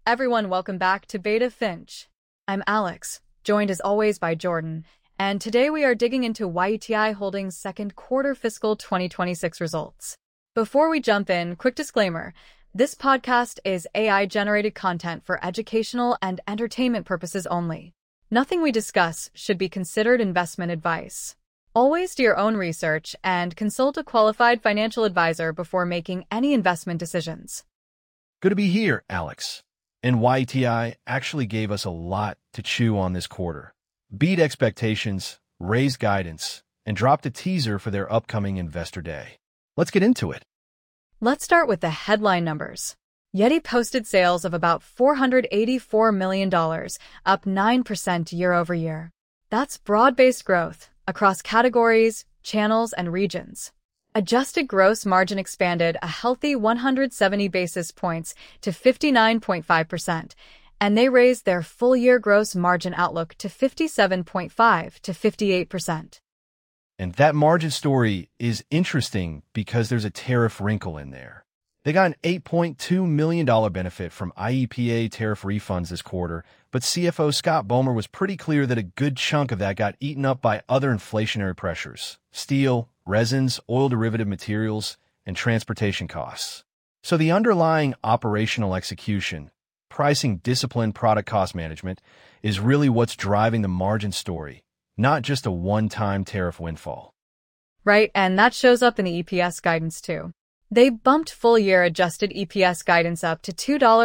Everyone, welcome back to Beta Finch. I'm Alex, joined as always by Jordan, and today we are digging into YETI Holdings' second quarter fiscal 2026 results. Before we jump in, quick disclaimer. This podcast is AI-generated content for educational and entertainment purposes only. Nothing we discuss should be considered investment advice. Always do your own research and consult a qualified financial advisor before making any investment decisions. Good to be here, Alex. And YETI actually gave us a lot to chew on this quarter. Beat expectations, raised guidance, and dropped a teaser for their upcoming Investor Day. Let's get into it. Let's start with the headline numbers. Yeti posted sales of about $484 million, up 9% year over year. That's broad-based growth across categories, channels, and regions. Adjusted gross margin expanded a healthy 170 basis points to 59.5%, and they raised their full-year gross margin outlook to 57.5 to 58%. And that margin story is interesting because there's a tariff wrinkle in there. They got an $8.2 million benefit from IEEPA tariff refunds this quarter, but CFO Scott Bomer was pretty clear that a good chunk of that got eaten up by other inflationary pressures: steel, resins, oil derivative materials, and transportation costs. So the underlying operational execution, pricing discipline, product cost management, is really what's driving the margin story, not just a one-time tariff windfall. Right, and that shows up in the EPS guidance too. They bumped full-year adjusted EPS guidance up to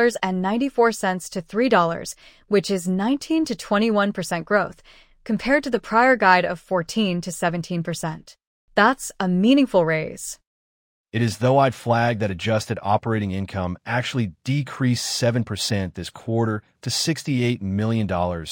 $2.94 to $3, which is 19 to 21% growth, compared to the prior guide of 14 to 17%. That's a meaningful raise. It is though I'd flag that adjusted operating income actually decreased 7% this quarter to $68 million,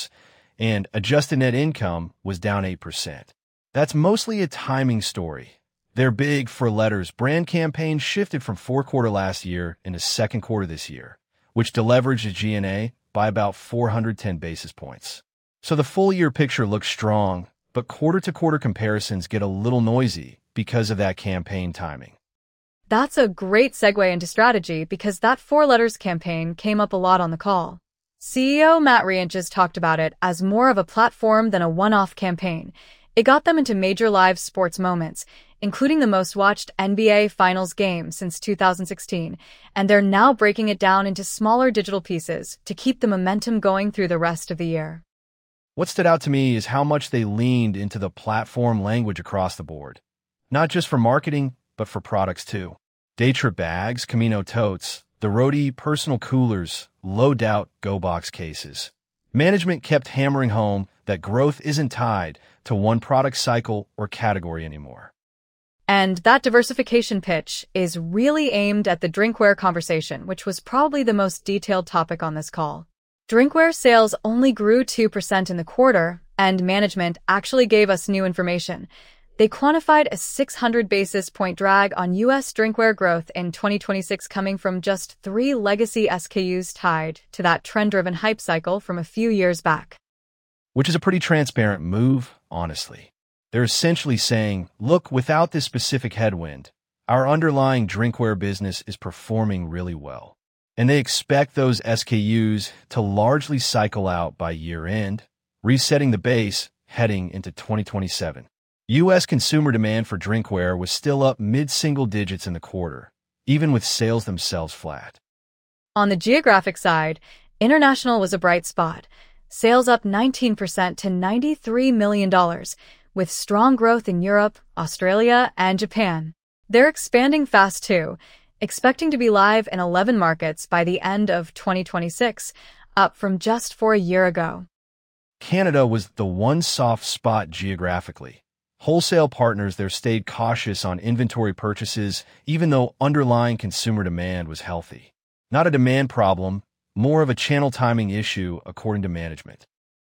and adjusted net income was down 8%. That's mostly a timing story. Their Big for Letters brand campaign shifted from fourth quarter last year into second quarter this year, which deleveraged the G&A by about 410 basis points. So the full-year picture looks strong, but quarter-to-quarter comparisons get a little noisy because of that campaign timing. That's a great segue into strategy because that Four Letters campaign came up a lot on the call. CEO Matt Rienches talked about it as more of a platform than a one-off campaign. It got them into major live sports moments, including the most-watched NBA Finals game since 2016, and they're now breaking it down into smaller digital pieces to keep the momentum going through the rest of the year. What stood out to me is how much they leaned into the platform language across the board, not just for marketing, but for products too. Day trip bags, Camino totes, the Rody personal coolers, low doubt Go Box cases. Management kept hammering home that growth isn't tied to one product cycle or category anymore. And that diversification pitch is really aimed at the drinkware conversation, which was probably the most detailed topic on this call. Drinkware sales only grew 2% in the quarter, and management actually gave us new information. They quantified a 600 basis point drag on U.S. drinkware growth in 2026 coming from just 3 legacy SKUs tied to that trend-driven hype cycle from a few years back. Which is a pretty transparent move, honestly. They're essentially saying, look, without this specific headwind, our underlying drinkware business is performing really well. And they expect those SKUs to largely cycle out by year-end, resetting the base heading into 2027. U.S. consumer demand for drinkware was still up mid-single digits in the quarter, even with sales themselves flat. On the geographic side, international was a bright spot. Sales up 19% to $93 million, with strong growth in Europe, Australia, and Japan. They're expanding fast too, expecting to be live in 11 markets by the end of 2026, up from just 4 years ago. Canada was the one soft spot geographically. Wholesale partners there stayed cautious on inventory purchases, even though underlying consumer demand was healthy. Not a demand problem, more of a channel timing issue, according to management.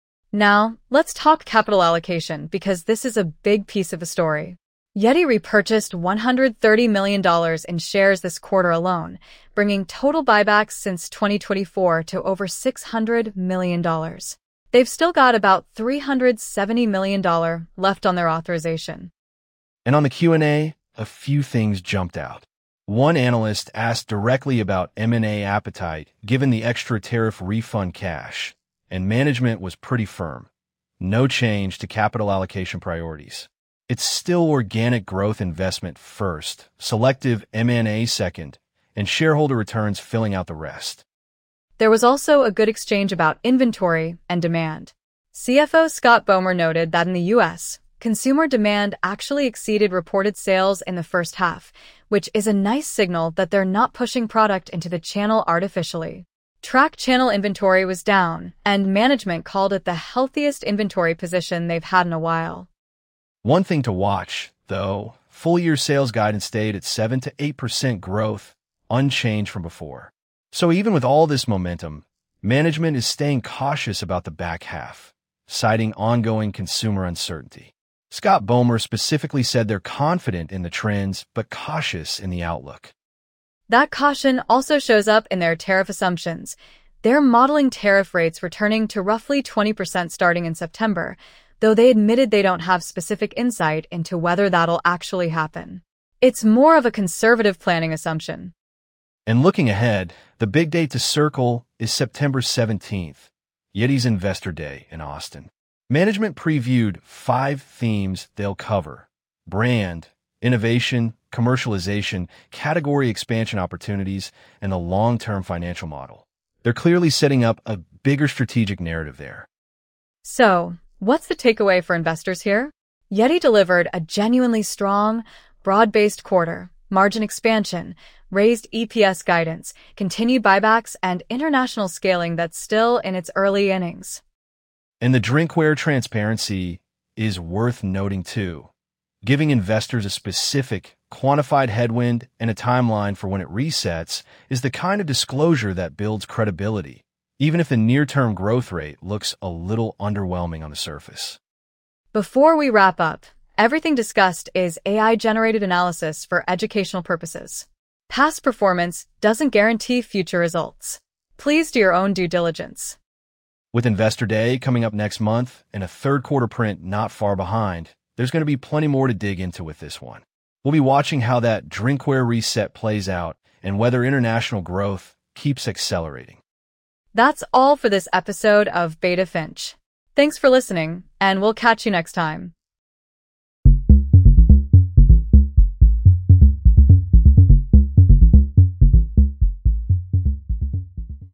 Now, let's talk capital allocation because this is a big piece of the story. Yeti repurchased $130 million in shares this quarter alone, bringing total buybacks since 2024 to over $600 million. They've still got about $370 million left on their authorization. And on the Q&A, a few things jumped out. One analyst asked directly about M&A appetite given the extra tariff refund cash, and management was pretty firm. No change to capital allocation priorities. It's still organic growth investment first, selective M&A second, and shareholder returns filling out the rest. There was also a good exchange about inventory and demand. CFO Scott Boehmer noted that in the U.S., consumer demand actually exceeded reported sales in the first half, which is a nice signal that they're not pushing product into the channel artificially. Track channel inventory was down, and management called it the healthiest inventory position they've had in a while. One thing to watch, though, full-year sales guidance stayed at 7 to 8% growth, unchanged from before. So even with all this momentum, management is staying cautious about the back half, citing ongoing consumer uncertainty. Scott Boehmer specifically said they're confident in the trends, but cautious in the outlook. That caution also shows up in their tariff assumptions. They're modeling tariff rates returning to roughly 20% starting in September, though they admitted they don't have specific insight into whether that'll actually happen. It's more of a conservative planning assumption. And looking ahead, the big date to circle is September 17th, Yeti's Investor Day in Austin. Management previewed 5 themes they'll cover: brand, innovation, commercialization, category expansion opportunities, and the long-term financial model. They're clearly setting up a bigger strategic narrative there. So, what's the takeaway for investors here? Yeti delivered a genuinely strong, broad-based quarter, margin expansion, raised EPS guidance, continued buybacks, and international scaling that's still in its early innings. And the drinkware transparency is worth noting too, giving investors a specific, quantified headwind and a timeline for when it resets is the kind of disclosure that builds credibility, even if the near-term growth rate looks a little underwhelming on the surface. Before we wrap up, everything discussed is AI-generated analysis for educational purposes. Past performance doesn't guarantee future results. Please do your own due diligence. With Investor Day coming up next month and a third quarter print not far behind, there's going to be plenty more to dig into with this one. We'll be watching how that drinkware reset plays out and whether international growth keeps accelerating. That's all for this episode of Beta Finch. Thanks for listening, and we'll catch you next time.